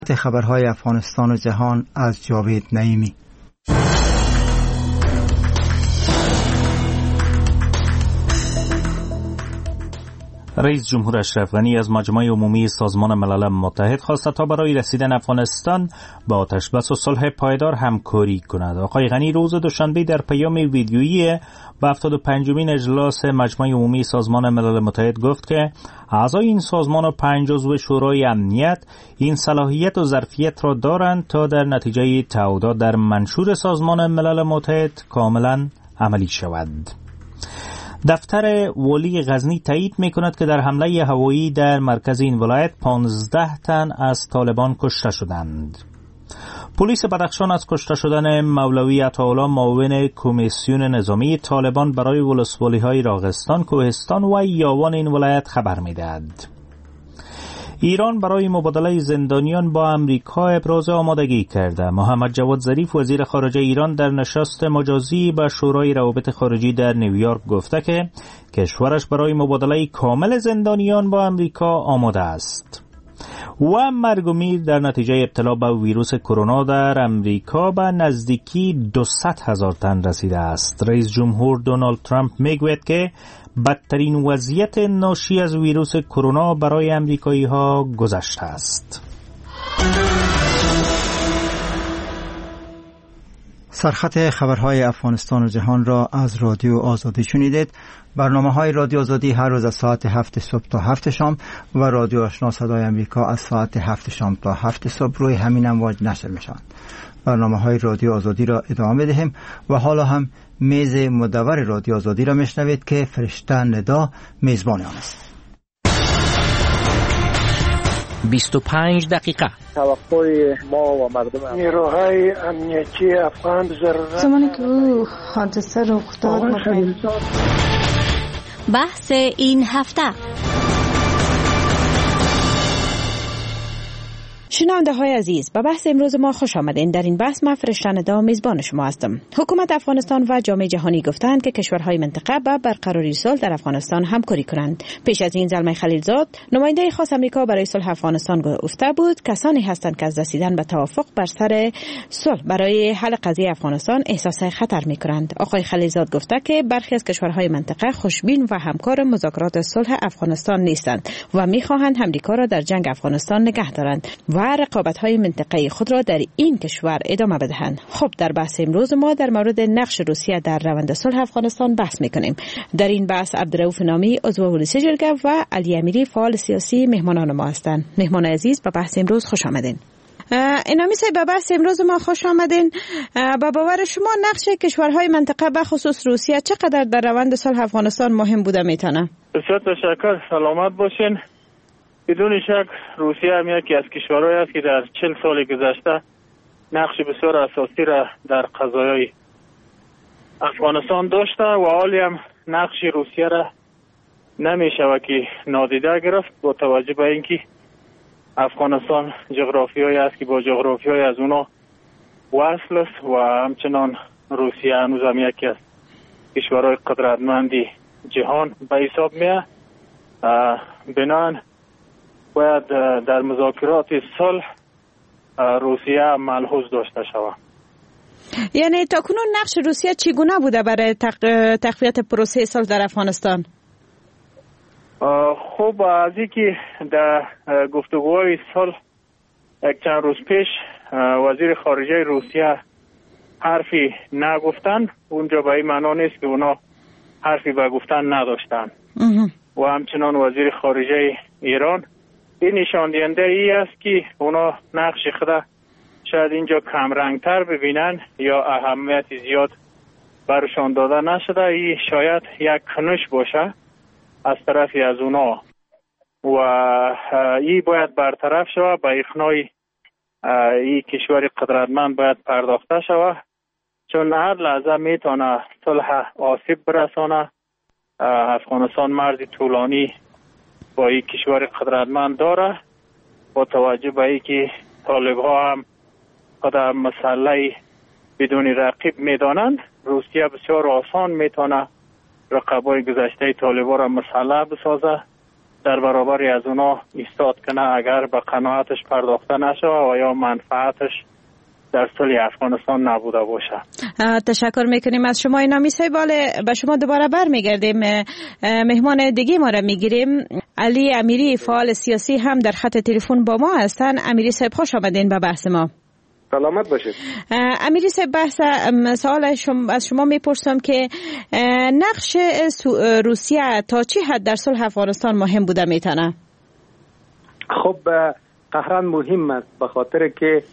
خبرهای افغانستان و جهان از جاوید نعیمی. رئیس جمهور اشرف غنی از مجمع عمومی سازمان ملل متحد خواسته تا برای رسیدن افغانستان با آتشبس و صلح پایدار همکاری کند. آقای غنی روز دوشنبه در پیام ویدیویی به 75مین اجلاس مجمع عمومی سازمان ملل متحد گفت که اعضای این سازمان و 5 عضو شورای امنیت این صلاحیت و ظرفیت را دارند تا در نتیجه تعهدات در منشور سازمان ملل متحد کاملا عملی شود. دفتر والی غزنی تایید می‌کند که در حمله هوایی در مرکز این ولایت 15 تن از طالبان کشته شدند. پلیس بدخشان از کشته شدن مولوی عطاالله معاون کمیسیون نظامی طالبان برای ولسوالی‌های راغستان، کوهستان و یاوان این ولایت خبر می‌دهد. ایران برای مبادله زندانیان با امریکا ابراز آمادگی کرده. محمد جواد ظریف وزیر خارجه ایران در نشست مجازی با شورای روابط خارجی در نیویورک گفته که کشورش برای مبادله کامل زندانیان با امریکا آماده است. و مرگ و میر در نتیجه ابتلا به ویروس کرونا در امریکا به نزدیکی 200,000 تن رسیده است. رئیس جمهور دونالد ترامپ میگوید که بدترین وضعیت ناشی از ویروس کرونا برای امریکایی ها گذشته است. سرخط خبرهای افغانستان و جهان را از رادیو آزادی شنیدید. برنامه‌های رادیو آزادی هر روز از ساعت 7 صبح تا 7 شام و رادیو آشنا صدای امریکا از ساعت 7 شام تا 7 صبح روی همین امواج نشر می‌شوند. برنامه‌های رادیو آزادی را ادامه می‌دهیم و حالا هم میز مدور رادیو آزادی را میشنوید که فرشته ندا میزبان آن است. 25 دقیقه توقع ما و مردم نیروهای امنیتی افغان ضرورت زمانی که او حادثه رخ داد بحث این هفته. شنونده های عزیز، به بحث امروز ما خوش آمدین. در این بحث من فرشته ندا میزبان شما هستم. حکومت افغانستان و جامعه جهانی گفتند که کشورهای منطقه به برقراری صلح در افغانستان همکاری کنند. پیش از این زلمه خلیلزاد نماینده خاص آمریکا برای صلح افغانستان گفته بود کسانی هستند که از رسیدن به توافق بر سر صلح برای حل قضیه افغانستان احساس خطر میکنند. آقای خلیلزاد گفته که برخی از کشورهای منطقه خوشبین و همکار مذاکرات صلح افغانستان نیستند و میخواهند آمریکا را در جنگ افغانستان نگه دارند و رقابت‌های منطقه‌ای خود را در این کشور ادامه بدهند. خب در بحث امروز ما در مورد نقش روسیه در روند صلح افغانستان بحث می‌کنیم. در این بحث عبدالرؤوف نامی عضو مجلس جرگه و علی امیری فعال سیاسی مهمانان ما هستند. مهمان عزیز به بحث امروز خوش آمدین. اینامی صاحب به بحث امروز ما خوش آمدین. با باور شما نقش کشورهای منطقه به خصوص روسیه چقدر در روند صلح افغانستان مهم بوده میتونه؟ بسیار تشکر، سلامت باشین. بدون شک روسیه هم یکی از کشورهایی است که در 40 سال گذشته نقش بسیار اساسی را در قضایای افغانستان داشته و حالی هم نقش روسیه را نمی شود که نادیده گرفت با توجه به اینکه افغانستان جغرافیایی است که با جغرافیای از اونا وصل است و همچنان روسیه هنوز هم یکی از کشورهای قدرتمندی جهان به حساب میاد. بنابراین باید در مذاکرات صلح روسیه ملحوظ داشته شود. یعنی تاکنون نقش روسیه چگونه بوده برای تقویت پروسه صلح در افغانستان؟ خب از اینکه در گفتگوهای صلح یک چند روز پیش وزیر خارجه روسیه حرفی نگفتن، اونجا به این معنا نیست که اونا حرفی به گفتن نداشتن. و همچنان وزیر خارجه ایران این نشان دهنده ای است که اونا نقش خود شاید اینجا کم رنگتر ببینن یا اهمیت زیاد برشان داده نشده. این شاید یک کنش باشه از طرفی از اونا و این باید برطرف شود. به اقناع این کشور قدرتمند باید پرداخته شود، چون هر لحظه میتونه صلح آسیب برسانه. افغانستان مرز طولانی با این کشور قدرتمند داره. با توجه به اینکه طالب ها هم خود مسئله بدون رقیب میدانند، روسیه بسیار آسان میتونه رقبای گذشته طالب ها را مسئله بسازه در برابر از اونا ایستاد کنه اگر به قناعتش پرداخته نشه و یا منفعتش در صلح افغانستان نبوده باشه. تشکر میکنیم از شما اینامی صاحب. به شما دوباره برمیگردیم. مهمان دیگه ما را میگیریم. علی امیری فعال سیاسی هم در خط تلفن با ما هستن. امیری صاحب خوش آمدین به بحث ما. سلامت باشید. امیری صاحب سوال از شما میپرسم که نقش روسیه تا چه حد در صلح افغانستان مهم بوده میتونه؟ خب قهران مهم است به خاطر که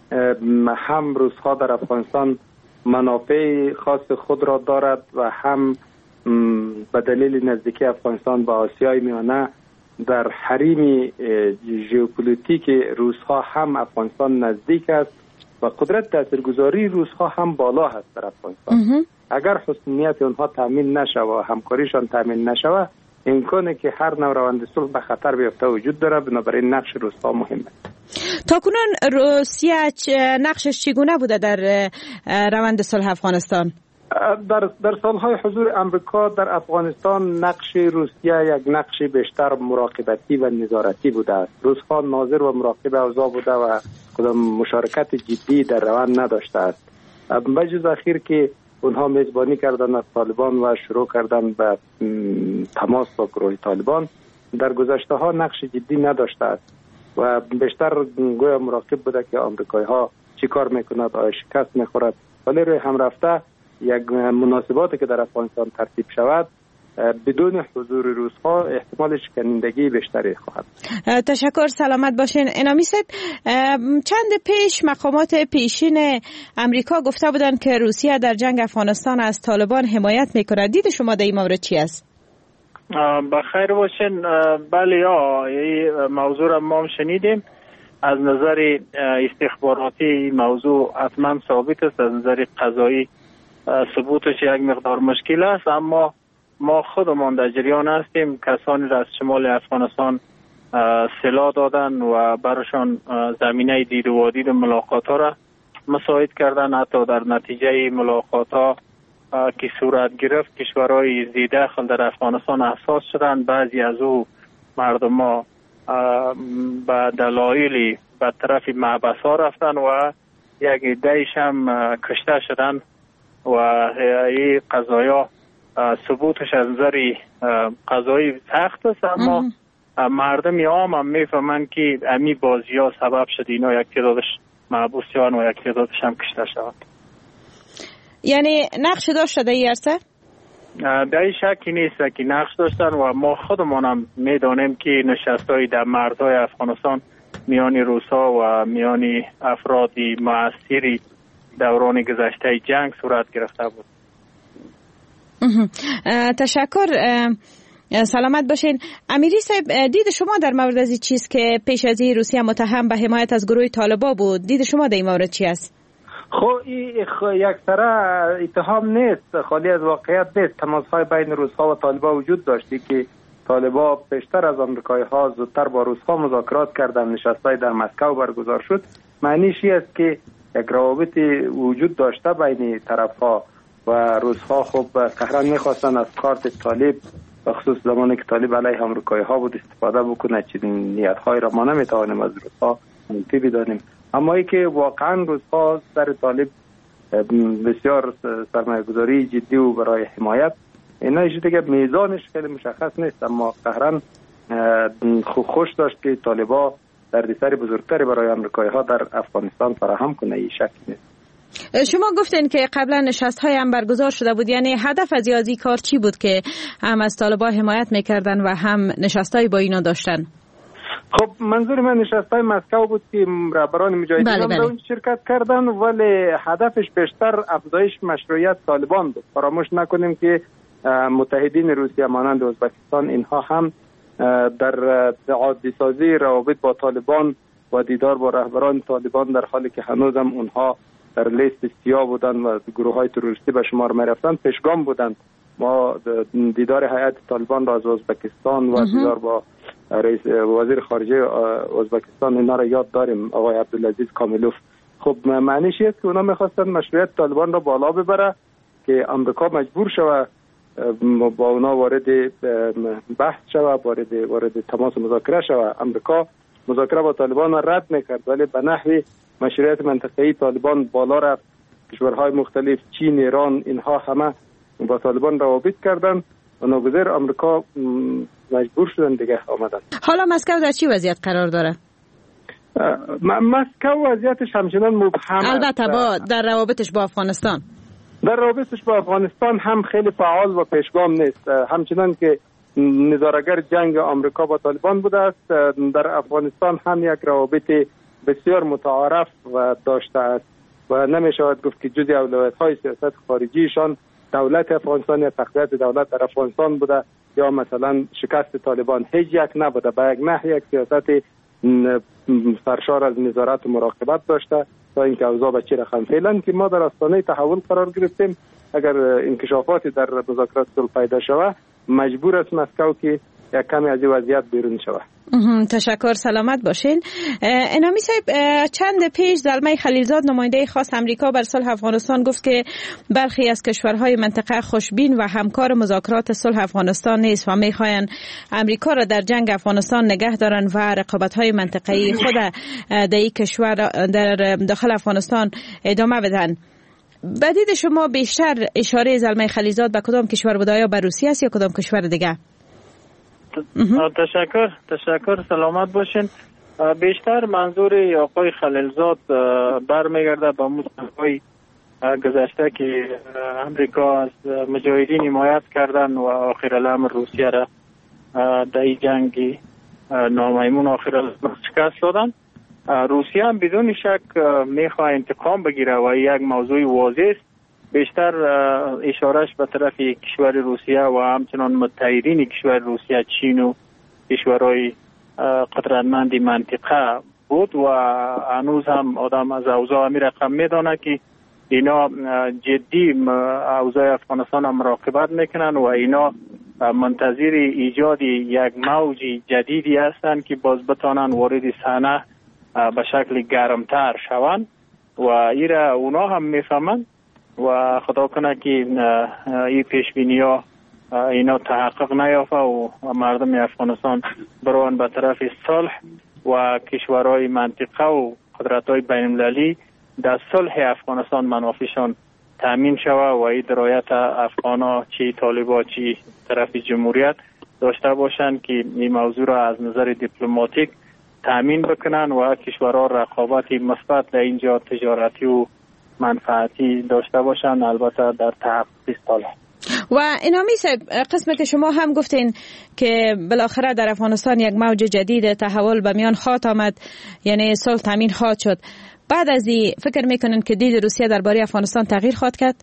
هم روس‌ها در افغانستان منافع خاص خود را دارد و هم به دلیل نزدیکی افغانستان به آسیای میانه در حریم ژئوپلیتیک روس‌ها هم افغانستان نزدیک است و قدرت تاثیرگذاری روس‌ها هم بالا هست در افغانستان. اگر حسنیت اونها تامین نشه و همکاریشان تامین نشه امکانه که هر نوع روند صلح به خطر بیفته وجود داره. بنابراین نقش روس‌ها مهمه. تا کنون روسیه نقشش چگونه بوده در روند صلح افغانستان؟ در سالهای حضور امریکا در افغانستان نقش روسیه یک نقش بیشتر مراقبتی و نظارتی بوده است. روس‌ها ناظر و مراقب اوضاع بوده و کدام مشارکت جدی در روند نداشته است. بجز اخیر که اونها میزبانی کردن از طالبان و شروع کردن به تماس با گروه طالبان، در گذشته ها نقش جدی نداشته است و بیشتر گویا مراقب بوده که آمریکایی ها چی کار میکند، آیا شکست میخورد. ولی روی هم رفته یک مناسباتی که در افغانستان ترتیب شود بدون حضور روس‌ها احتمال شکنندگی بیشتری خواهد. تشکر، سلامت باشین. انامی صاحب، چند پیش مقامات پیشین امریکا گفته بودند که روسیه در جنگ افغانستان از طالبان حمایت میکند. دید شما در این مورد چی است؟ بخیر باشین. بله، این موضوع را ما شنیدیم. از نظر استخباراتی موضوع حتما ثابت است، از نظر قضایی ثبوتش یک مقدار مشکل است، اما ما خودمان در جریان هستیم. کسانی را از شمال افغانستان سلاح دادن و براشان زمینه دید و دید ملاقات ها را مساعد کردن. حتی در نتیجه ملاقات ها که صورت گرفت کشورهای زیداخل در افغانستان احساس شدن. بعضی از او مردم ها به دلایلی به طرف محبس ها رفتن و یک عده‌ایش هم کشته شدن و این قضایا ثبوتش از نظر قضایی سخت است، اما مردم عام هم میفهمند که امی بازی ها سبب شد اینا یک تعدادش محبوس شدن و یک تعدادش هم کشته شدن. یعنی نقش داشته در این عرصه؟ در این شکی نیست که نقش داشتن و ما خودمان هم میدانیم که نشستهای در مرزهای افغانستان میان روسا و میان افرادی مؤثری دوران گذشته جنگ صورت گرفته بود. تشکر، سلامت باشین. امیری صاحب، دید شما در مورد از این چیز که پیش از این روسیه متهم به حمایت از گروه طالبان بود، دید شما در این مورد چی است؟ خب این یک طرح اتهام نیست، خالی از واقعیت نیست. تماس‌های بین روس‌ها و طالبان وجود داشتی که طالبان بیشتر از آمریکایی‌ها زودتر با روس‌ها مذاکرات کردند، نشست‌های در مسکو برگزار شد. معنیش این است که یک روابط وجود داشته بین طرف‌ها و روس‌ها خب قهران می‌خواستن از کارت طالب و خصوص زمانی که طالب علیه آمریکایی‌ها بود استفاده بکنه. چنین نیت‌هایی را ما نمی‌توانیم از روس‌ها منفی بدانیم، اما ای که واقعا روس‌ها سر طالب بسیار سرمایه‌گذاری جدی و برای حمایت اینا دیگه میزانش خیلی مشخص نیست، اما قهران خوش داشت که طالبا دردسر بزرگتری برای آمریکایی‌ها در افغانستان فراهم کنه. این شک نیست. شما گفتین که قبلا نشست‌های هم برگزار شده بود، یعنی هدف از این کار چی بود که هم از طالبان حمایت میکردن و هم نشست‌های با اینا داشتن؟ خب منظور من نشست‌های مسکو بود که رهبران مجاهدین در اون شرکت کردن، ولی هدفش بیشتر افزایش مشروعیت طالبان بود. فراموش نکنیم که متحدین روسیه مانند ازبکستان اینها هم در عادی سازی روابط با طالبان و دیدار با رهبران طالبان در حالی که هنوزم اونها در لیست سیاه بودن و گروه‌های تروریستی به شمار می‌رفتند پیشگام بودند. ما دیدار هیئت طالبان را از ازبکستان و دیدار با رئیس وزیر خارجه ازبکستان اینا را یاد داریم، آقای عبدالعزیز کاملوف. خب معنیش است که اونا می‌خواستن مشروعیت طالبان را بالا ببره که آمریکا مجبور شود با اونا وارد بحث شود، وارد تماس مذاکره شود. امریکا مذاکره با طالبان را رد میکرد، ولی به نحوی مشروعیت منطقه‌ای طالبان بالا رفت. کشورهای مختلف، چین، ایران، اینها همه با طالبان روابط کردند و ناگزیر امریکا مجبور شدن دیگه آمدن. حالا مسکو در چی وضعیت قرار داره؟ مسکو وضعیتش همچنان مبهم، البته در روابطش با افغانستان. در روابطش با افغانستان هم خیلی فعال و پیشگام نیست، همچنان که نظاره‌گر جنگ آمریکا با طالبان بوده است. در افغانستان هم یک روابط بسیار متعارف و داشته است و نمیشود گفت که جزء اولویت‌های سیاست خارجیشان دولت افغانستان یا تقویت دولت در افغانستان بوده یا مثلا شکست طالبان. هیچ یک نبوده، به یک نحو یک سیاست سرشار از نظارت و مراقبت داشته تا اینکه اوضاع به چه رقم. فعلا که ما در آستانه تحول قرار گرفتیم، اگر انکشافاتی در مذاکرات صلح پیدا شود مجبور است مسکو که یک کمی از وضعیت بیرون شود. تشکر، سلامت باشین. انامی صاحب، چند پیش زلمه خلیلزاد نماینده خاص امریکا بر صلح افغانستان گفت که برخی از کشورهای منطقه خوشبین و همکار مذاکرات صلح افغانستان نیست و میخواین امریکا را در جنگ افغانستان نگه دارن و رقابت‌های منطقه‌ای خود در این کشور در داخل افغانستان ادامه بدن. بدید شما بیشتر اشاره زلمه خلیلزاد به کدام کشور بود؟ آیا به روسیه است یا کدام کشور دیگه؟ تشکر، سلامت باشین. بیشتر منظور آقای خلیلزاد برمیگرده به مدت‌های گذشته که امریکا از مجاهدین حمایت کردن و آخر الامر روسیه را در این جنگ نامیمون آخر الامر شکست دادن. روسیه هم بدون شک میخواه انتقام بگیره و یک موضوع واضح است. بیشتر اشارش به طرف کشور روسیه و همچنان متحدین کشور روسیه، چین و کشورهای قدرتمند منطقه بود و هنوز هم آدم از اوضاع می رقم میدانه که اینا جدی اوضاع افغانستان هم مراقبت میکنن و اینا منتظر ایجاد یک موج جدیدی هستند که باز بتانن وارد صحنه به شکل گرمتر شوند و ایره اونا هم میفهمند و خدا کنه که این پیشبینی ها اینا تحقق نیافته و مردم افغانستان بروان به طرف صلح و کشورهای منطقه و قدرت‌های بین‌المللی در صلح افغانستان منافعشان تامین شود و این درایت افغانا چی طالبا چی طرف جمهوریت داشته باشند که این موضوع را از نظر دیپلماتیک تامین بکنن و کشورها رقابت مثبت در اینجا تجارتی و منفعتی داشته باشن، البته در تحقق صلح. و انامی صاحب، قسمت شما هم گفتین که بالاخره در افغانستان یک موج جدید تحول به میان خواهد آمد، یعنی صلح تامین خواهد شد. بعد از این فکر میکنین که دید روسیه درباره افغانستان تغییر خواهد کرد؟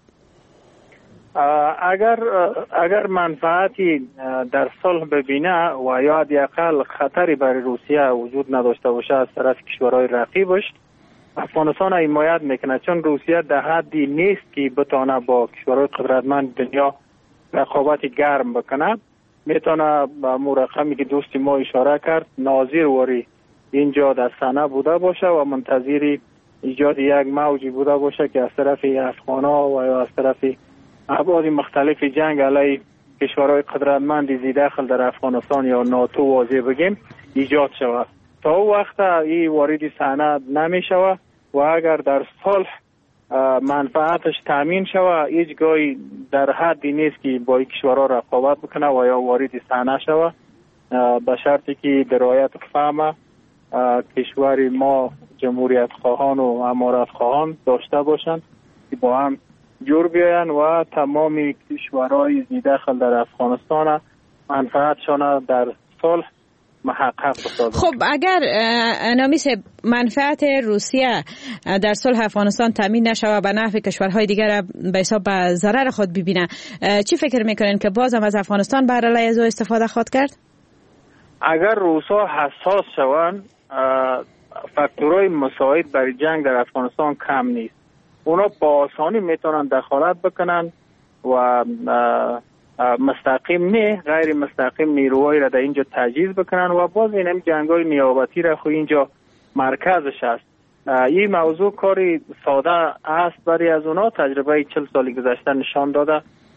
اگر منفعتی در صلح ببینه و یا حداقل خطری برای روسیه وجود نداشته باشه از طرف کشورهای رقیبش، افغانستان حمایت میکنه، چون روسیه در حدی نیست که بتونه با کشورهای قدرتمند دنیا رقابت گرم بکنه. میتونه با رقمی که دوست ما اشاره کرد ناظر وری اینجا در صحنه بوده باشه و منتظر ایجاد یک موجی بوده باشه که از طرف افغانا و یا از طرف ابعاد مختلف جنگ علیه کشورهای قدرتمند زی داخل در افغانستان یا ناتو واضح بگیم ایجاد شود. تا او وقت این وارد صحنه نمی شود و اگر در صلح منفعتش تامین شود هیچگاهی در حدی نیست که با این کشورها رقابت بکنه و یا وارد صحنه شود، به شرطی که درایت فهمه کشور ما جمهوریت خواهان و امارت خواهان داشته باشند که با هم جور بیاین و تمام کشورهای زی داخل در افغانستان منفعتشان در صلح محقق بسازند. خب اگر نامیس منفعت روسیه در صلح افغانستان تامین نشوه به نفع کشورهای دیگر به حساب ضرر خود ببینه، چی فکر میکنین که بازم از افغانستان بر علیه از او استفاده خواهد کرد؟ اگر روسا حساس شوند فاکتورهای مساعد برای جنگ در افغانستان کم نیست. اونا با آسانی میتونن دخالت بکنن و مستقیم نه غیر مستقیم نیروهایی را در اینجا تجهیز بکنن و باز این جنگ‌های نیابتی را خو اینجا مرکزش است. این موضوع کاری ساده است برای از اونا. تجربه 40 سال گذشته نشان داده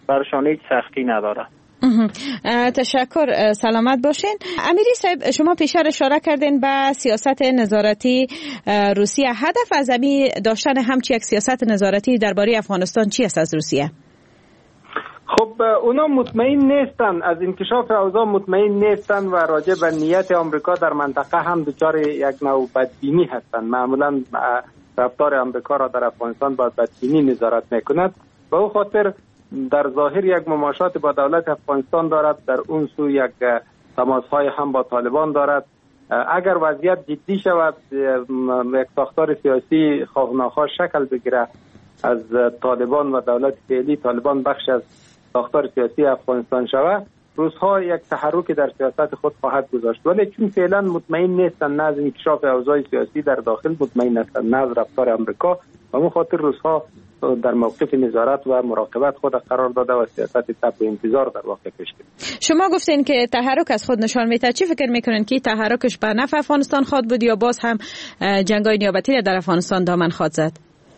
برشان هیچ سختی نداره. تشکر، سلامت باشین. امیری صاحب، شما پیشتر اشاره کردین به سیاست نظارتی روسیه. هدف از داشتن همچی یک سیاست نظارتی درباره افغانستان چی است از روسیه؟ خب اونا مطمئن نیستن از انکشاف اوضاع، مطمئن نیستن و راجع به نیت آمریکا در منطقه هم دچار یک نوع بدبینی هستند. معمولا رفتار آمریکا را در افغانستان با بدبینی نظارت میکند. به او خاطر در ظاهر یک مماشات با دولت افغانستان دارد، در اون سو یک تماس‌های هم با طالبان دارد. اگر وضعیت جدی شود، یک ساختار سیاسی خواه ناخواه شکل بگیره از طالبان و دولت فعلی، طالبان بخش از ساختار سیاسی افغانستان شود، روزها یک تحرک در سیاست خود خواهد گذاشت. ولی چون فعلا مطمئن نیستن نه از انکشاف اوضاع سیاسی در داخل مطمئن هستند، نه از رفتار آمریکا، و به خاطر روزها در موقف نظارت و مراقبت خود قرار داده و سیاست تب و انتظار در واقع پیش گرفته. شما گفتین که تحرک از خود نشان میده. چی فکر میکنین که تحرکش به نفع افغانستان خواهد بود یا باز هم جنگ‌های نیابتی در افغانستان دامن خواهد زد؟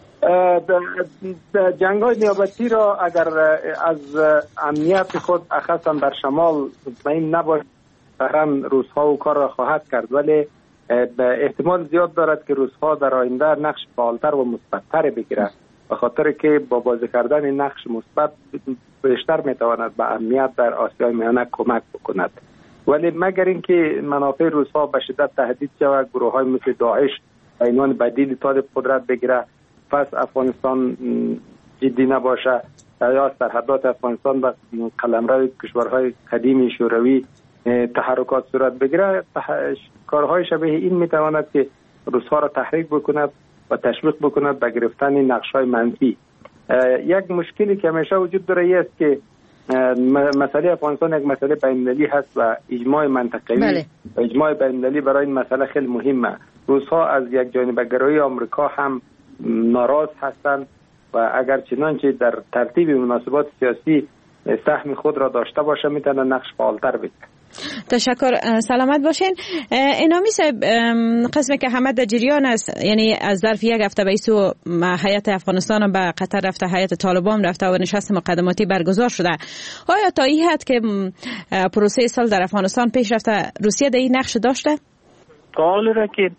جنگ‌های نیابتی را اگر از امنیت خود اخصا در شمال مطمئن نباشد، قرن روزها و کار را خواهد کرد، ولی احتمال زیاد دارد که روزها در آینده نقش فعالتر و مثبت‌تر بگیرد، به خاطر که با بازی کردن نقش مثبت بیشتر میتواند به امنیت در آسیای میانه کمک بکند. ولی مگر اینکه منافع روزها به شدت تهدید شود، گروه‌های مثل داعش به عنوان بدیل طالب قدرت بگیره، پس افغانستان جدی نباشه یا سرحدات افغانستان به قلمرو کشورهای قدیمی شوروی تحرکات صورت بگیره، کارهای شبیه این میتواند که روس‌ها را تحریک بکند و تشویق بکند به گرفتن نقش‌های منفی. یک مشکلی که همیشه وجود داره است که مسئله افغانستان یک مسئله بین‌المللی هست و اجماع منطقه‌ای و اجماع بین‌المللی برای این مسئله خیلی مهمه. روس‌ها از یک جانبه‌گرایی آمریکا هم ناراض هستند و اگر چنانچه در ترتیب مناسبات سیاسی سهم خود را داشته باشه میتونه نقش فعالتر بگیره. تشکر، سلامت باشین. انامی صاحب، قسمی که همه در جریان است، یعنی از ظرف یک هفته به ایسو هیئت افغانستان به قطر رفته، هیئت طالبان رفته و نشست مقدماتی برگزار شده. آیا تا این حد که پروسه صلح در افغانستان پیش رفته روسیه در این نقش داشته؟ قال را که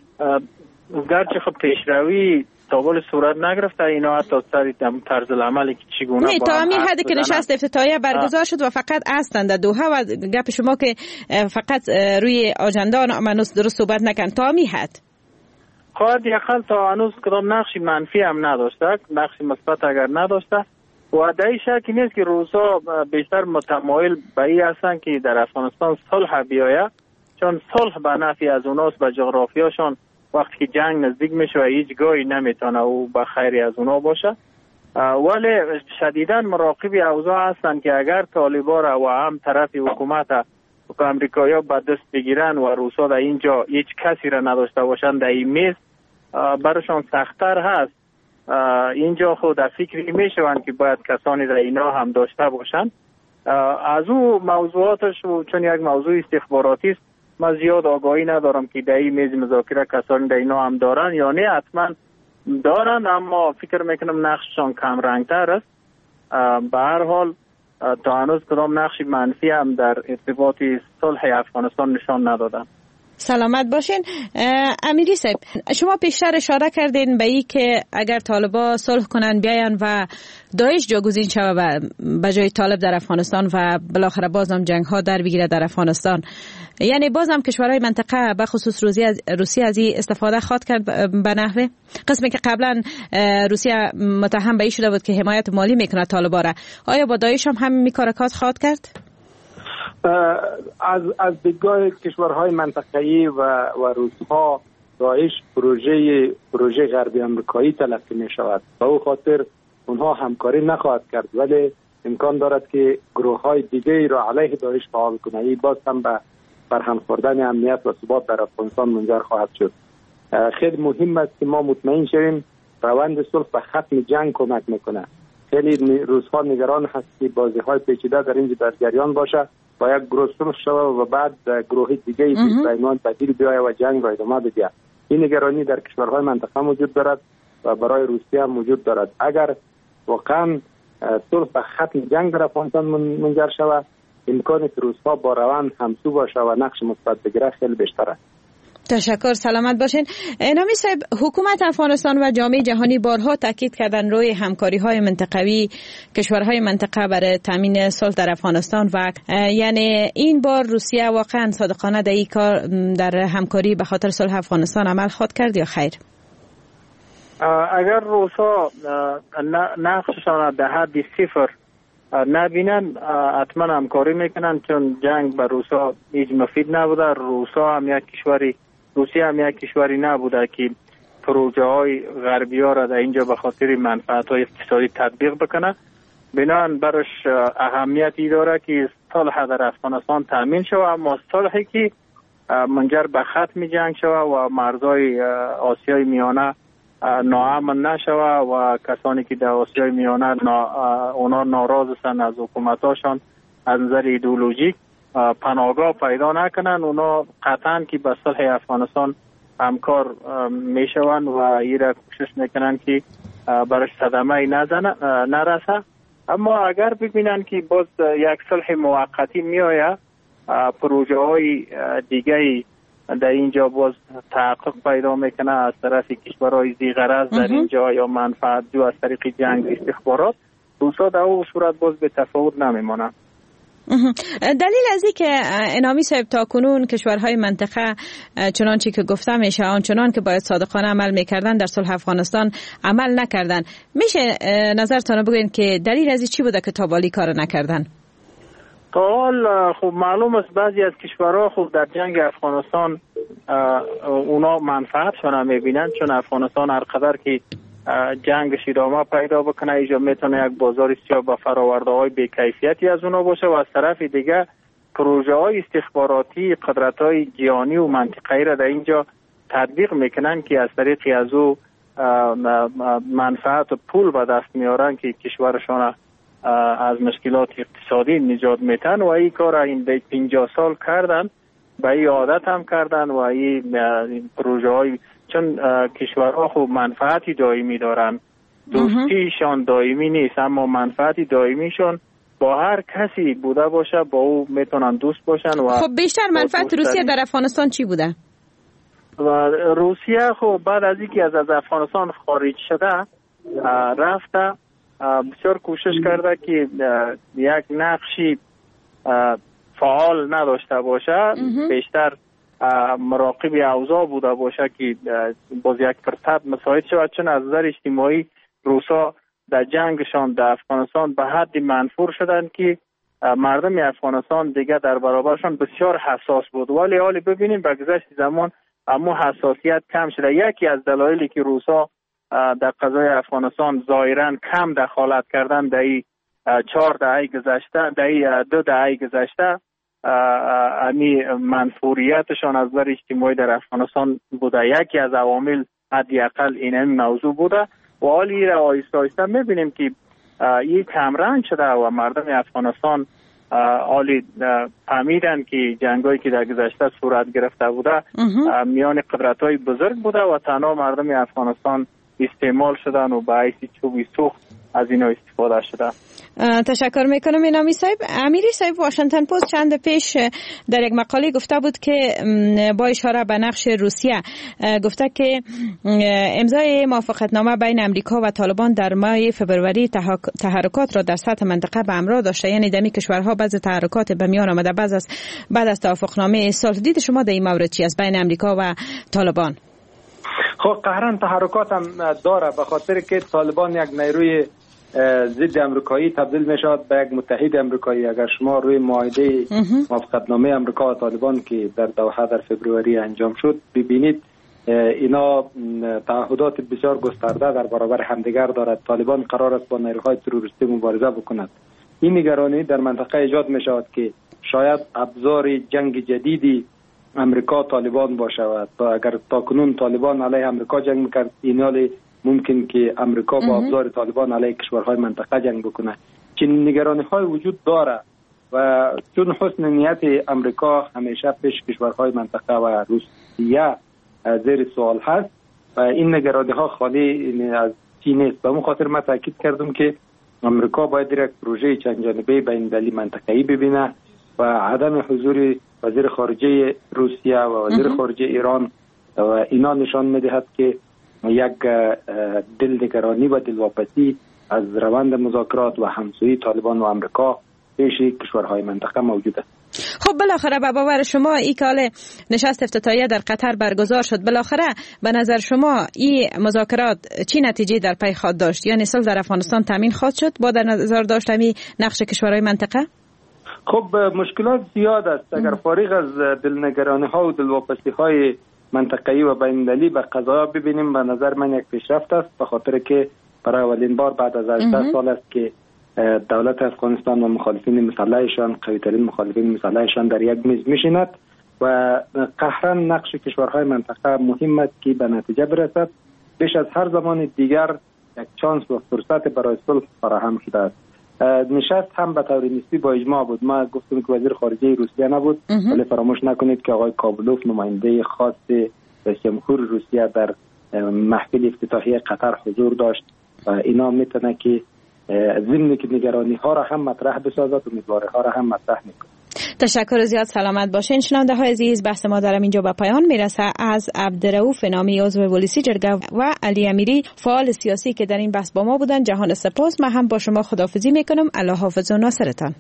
گرچه خب پیشروی تاول صورت نگرفته، اینا حتی سری طرز العملی که چگونه نه تا همین حدی که نشست افتتاحیه برگزار شد و فقط هستند در دوحه و گپ شما که فقط روی آجنده هنوز درست صحبت نکن، تا همین حد خواهد یقل تا هنوز کدام نقشی منفی هم نداشته، نقشی مثبت اگر نداشته و در این شکی نیست که روسا بیشتر متمایل به این هستند که در افغانستان صلح بیاید، چون صلح به نفع از اوناست، به جغرافیاشون وقتی که جنگ نزدیک میشه و هیچ گاهی نمیتونه او به خیری از اونا باشه. ولی شدیداً مراقب اوضاع هستند که اگر طالبان را و هم طرف حکومت امریکایی‌ها به دست بگیرن و روسا در اینجا هیچ کسی را نداشته باشند در این میز، برشان سخت‌تر هست. اینجا خود در فکری میشوند که باید کسانی را اینا هم داشته باشند. از او موضوعاتش چون یک موضوع استخباراتی است، من زیاد آگاهی ندارم که در این میز مذاکره کسانی در اینا هم دارن یا نه. حتما دارن، اما فکر میکنم نقششان کم رنگتر است. به هر حال تا هنوز کدام نقشی منفی هم در ارتباط صلح افغانستان نشان ندادن. سلامت باشین. امیری صاحب، شما پیشتر اشاره کردین به این که اگر طالبا صلح کنن بیاین و داعش جاگزین شود به جای طالب در افغانستان و بالاخره بازم جنگ ها در بگیره در افغانستان، یعنی بازم کشورهای منطقه به خصوص روسیه از این استفاده خواهد کرد به نحوه قسمی که قبلا روسیه متهم به این شده بود که حمایت مالی میکنه طالبا را، آیا با داعش هم همین کارکات خواهد کرد؟ از دیدگاه کشورهای منطقه‌ای و روس‌ها داعش پروژه غربی آمریکایی تلقی می شود. به او خاطر اونها همکاری نخواهد کرد، ولی امکان دارد که گروه‌های دیگری را علیه داعش فعال کنه. این باز هم به برهم خوردن امنیت و ثبات در افغانستان منجر خواهد شد. خیلی مهم است که ما مطمئن شویم روند صلح به ختم جنگ کمک میکنه. خیلی روزها نگران هست که بازی‌های پیچیده در اینجا در جریان باشه و یک گروه صلح شود و بعد گروه دیگه به بدیل بیاید و جنگ را ادامه بده. این نگرانی در کشورهای منطقه موجود دارد و برای روسیه هم موجود دارد. اگر واقعا صلح به ختم جنگ در افغانستان منجر شود، امکانی که روس‌ها با روند همسو باشه و نقش مثبت بگیره خیلی بیشتر است. تشکر، سلامت باشین. نامی صاحب، حکومت افغانستان و جامعه جهانی بارها تاکید کردن روی همکاری‌های منطقوی کشورهای منطقه برای تامین صلح در افغانستان و یعنی این بار روسیه واقعا صادقانه در این کار در همکاری به خاطر صلح افغانستان عمل خود کرد یا خیر؟ اگر روس‌ها نقششان در حد صفر نبینن حتما همکاری میکنن، چون جنگ به روس‌ها هیچ مفید نبوده. روس‌ها هم یک کشوری، روسیه هم یک کشوری نبوده که پروژه های غربی ها را در اینجا به خاطر منفعت های اقتصادی تطبیق بکنه. بنابراین برش اهمیتی داره که صلح در افغانستان تامین شود، اما صلحی که منجر به ختم جنگ شود و مرزهای آسیای میانه ناامن نشود و کسانی که در آسیای میانه اونا ناراض هستند از حکومتاشان از نظر ایدئولوژیک پناهگاه پیدا نکنن، اونا قطعا که به صلح افغانستان همکار میشوند و این را کوشش میکنن که برش صدمه نرسه. اما اگر ببینن که باز یک صلح موقتی میآید، پروژه های دیگه در اینجا باز تحقق پیدا میکنه از طرف کشورهای ذی‌غرض در اینجا یا منفعت جو از طریق جنگ استخبارات، روس‌ها در اون صورت باز به تفاوت نمیمونن. دلیل از این که انامی صاحب تا کنون کشورهای منطقه چنانچه که گفته میشه آنچنان که باید صادقانه عمل میکردن در صلح افغانستان عمل نکردن، میشه نظرتان بگوین که دلیل از این چی بوده که تا والی کار نکردن؟ تا حال خب معلوم است بعضی از کشورها خب در جنگ افغانستان اونا منفعتشون هم میبینن، چون افغانستان هر قدر که جنگش ادامه پیدا بکنه اینجا میتونه یک بازار سیاه با فراورده های بی‌کیفیتی از اونا باشه و از طرف دیگه پروژه های استخباراتی قدرت های جهانی و منطقه‌ای را در اینجا تطبیق میکنن که از طریق از او منفعت و پول به دست میارن که کشورشان از مشکلات اقتصادی نجات میتن و این کار این 50 سال کردن، به این عادت هم کردن و این پروژه های، چون کشورها خوب منفعتی دائمی دارن، دوستیشان دائمی نیست اما منفعتی دائمیشون با هر کسی بوده باشه با او میتونن دوست باشن. و خب بیشتر منفعت روسیه در افغانستان چی بوده؟ و روسیه خب بعد از اینکه از افغانستان خارج شده رفته بسیار کوشش کرده که یک نقشی فعال نداشته باشه، بیشتر مراقب اوضاع بوده باشه که باز یک فرصت مساعد شود، چون از نظر اجتماعی روسا در جنگشان در افغانستان به حدی منفور شدن که مردم افغانستان دیگه در برابرشان بسیار حساس بود. ولی حالی ببینیم به گذشت زمان اما حساسیت کم شده. یکی از دلایلی که روسا در قضای افغانستان ظاهرا کم دخالت کردن در این 4 دهه گذشته، در این 2 دهه گذشته، امی منفوریتشان از نظر اجتماعی در افغانستان بوده. یکی از عوامل حداقل این موضوع بوده و حالی را آهسته آهسته میبینیم که این کمرنگ شده و مردم افغانستان حالی فهمیدن که جنگایی که در گذشته صورت گرفته بوده میان قدرت‌های بزرگ بوده و تنها مردم افغانستان استعمال شدن و به حیث چوبی سوخت از اینا استفاده شده. تشکر میکنم انامی صاحب. امیری صاحب واشنگتن پست چند پیش در یک مقاله گفته بود که با اشاره به نقش روسیه گفته که امضای موافقتنامه بین امریکا و طالبان در ماه فبروری تحرکات را در سطح منطقه به همراه داشته، یعنی دمی کشورها بعض تحرکات به میان آمده بعد از توافقنامه صلح. دید شما در این مورد چی است بین امریکا و طالبان؟ خب قهرن تحرکات هم داره، به خاطر که طالبان یک نیروی ضد امریکایی تبدیل می شود به یک متحد امریکایی. اگر شما روی معاهده موافقتنامه امریکا و طالبان که در دوحه در فبروری انجام شد ببینید، اینا تعهدات بسیار گسترده در برابر همدیگر دارد. طالبان قرار است با نیروهای تروریستی مبارزه بکند. این نگرانی در منطقه ایجاد می شود که شاید ابزار جنگ جدیدی امریکا طالبان باشه و اگر تاکنون طالبان علیه امریکا جنگ میکرد، این حال ممکن که امریکا با ابزار طالبان علیه کشورهای منطقه جنگ بکنه. چنین نگرانی های وجود داره و چون حسن نیت امریکا همیشه پیش کشورهای منطقه و روسیه زیر سوال هست و این نگرانی ها خالی از چی نیست. به اون خاطر من تاکید کردم که امریکا باید یک پروژه چند جانبه بین المللی منطقه‌ای ببینه و عدم حضور وزیر خارجه روسیه و وزیر خارجه ایران و اینا نشان می‌دهد که یک دلنگرانی و دلواپسی از روند مذاکرات و همسویی طالبان و امریکا پیش کشورهای منطقه موجود است. خب بالاخره به باور شما این کال نشست افتتاحیه در قطر برگزار شد، بالاخره به نظر شما این مذاکرات چی نتیجه در پی خواهد داشت؟ یعنی صلح در افغانستان تامین خواهد شد با در نظر داشتن نقش کشورهای منطقه؟ خب مشکلات زیاد است. اگر فارغ از دلنگرانی ها و دلواپسی های منطقه‌ای و بین‌المللی به قضایا ببینیم، به نظر من یک پیشرفت است، به خاطر که برای اولین بار بعد از 18 سال است که دولت افغانستان و مخالفین مسلحشان، قوی‌ترین مخالفین مسلحشان در یک میز میشیند و قهراً نقش کشورهای منطقه مهم است که به نتیجه برسد. بیش از هر زمان دیگر یک چانس و فرصت برای صلح فراهم شده است. نشست هم به طور نسبی با اجماع بود. ما گفتم که وزیر خارجه روسیه نبود، ولی فراموش نکنید که آقای کابلوف نماینده خاص رئیس جمهور روسیه در محفل افتتاحیه قطر حضور داشت و اینا میتونه که ضمن که نگرانی ها را هم مطرح بسازد و امیدواری ها را هم مطرح میکنه. تشکر زیاد، سلامت باشین. شنونده های عزیز، بحث ما در اینجا به پایان میرسه. از عبدالرؤوف نامی عضو پلیسی جرگه و علی امیری فعال سیاسی که در این بحث با ما بودن جهان سپاس. من هم با شما خداحافظی میکنم. الله حافظ و ناصرتان.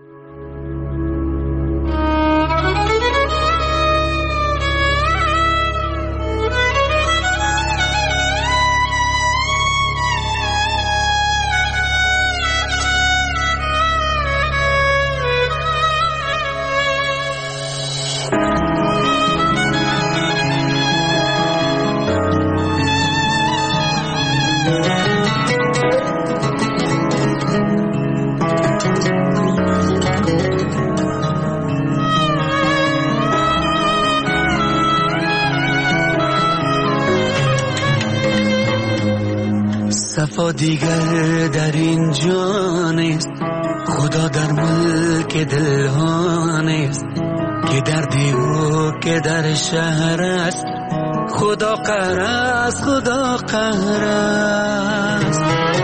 صفا دیگر در این جان است، خدا در ملک دلها نیست، که در دیو که در شهر است، خدا قهر است، خدا قهر است.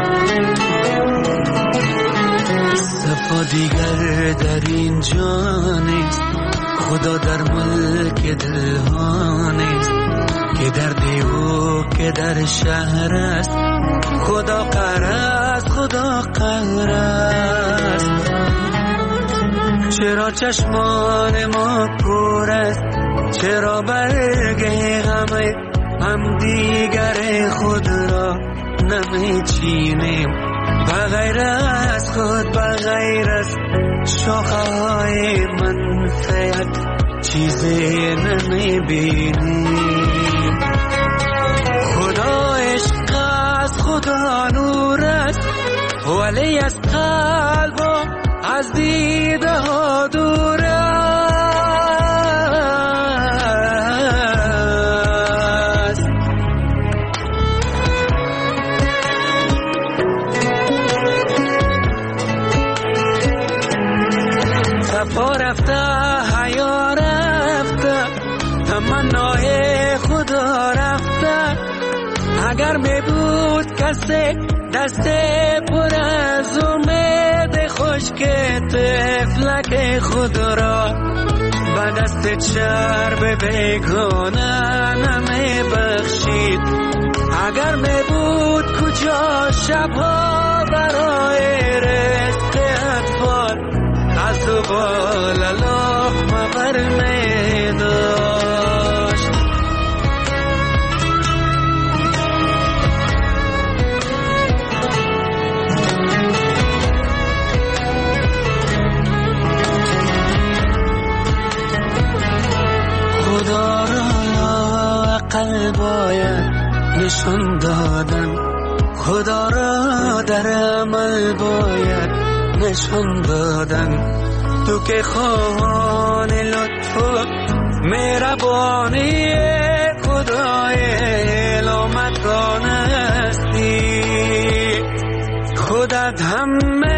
صفا دیگر در این جان است، خدا در ملک دلها نیست، که در دیو که در شهر است، خدا قهر است، خدا قهر است. چرا چشمان ما پر است، چرا برگ غم هم دیگر خود را نمیچینیم، بغیر از خود بغیر از شاخه های منفعت چیزی نمیبینیم. خدا عشق است، خدا نور است، ولی از قلب و از دیده ها دور است. صفا رفته، حیا رفته، تمنای خدا رفته. اگر می بود کسی دست پر از امید خشک طفلک خود را به دست چرب بیگانه نمی بخشید. اگر می بود کجا شبها برای رزق اطفال از دوبال لقمه بر می داشت. خدا را عقل باید نشان دادن، خدا را در عمل باید نشان دادن. تو که خواهان لطف و مهربانی خدای علامتان هستی، خودت همه